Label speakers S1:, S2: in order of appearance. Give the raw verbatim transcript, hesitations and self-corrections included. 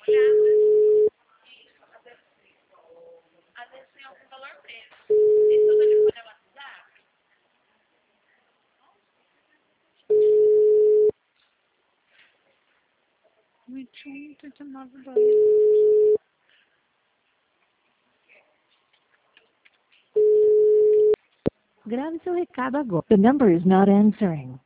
S1: vinte e um, trinta e nove, dois.
S2: Grave seu recado agora. The number is not answering.